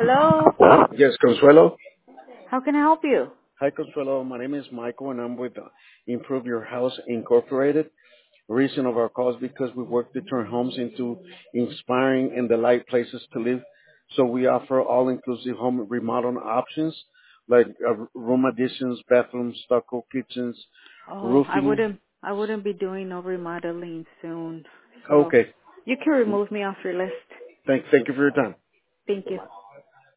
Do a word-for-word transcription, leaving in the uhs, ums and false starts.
Hello. Yes, Consuelo. How can I help you? Hi, Consuelo. My name is Michael, and I'm with uh, Improve Your House Incorporated. Reason of our call is because we work to turn homes into inspiring and delight places to live. So we offer all-inclusive home remodeling options like uh, room additions, bathrooms, stucco kitchens, Oh, I roofing. wouldn't. I wouldn't be doing no remodeling soon. So Okay. you can remove me off your list. Thank, thank you for your time. Thank you.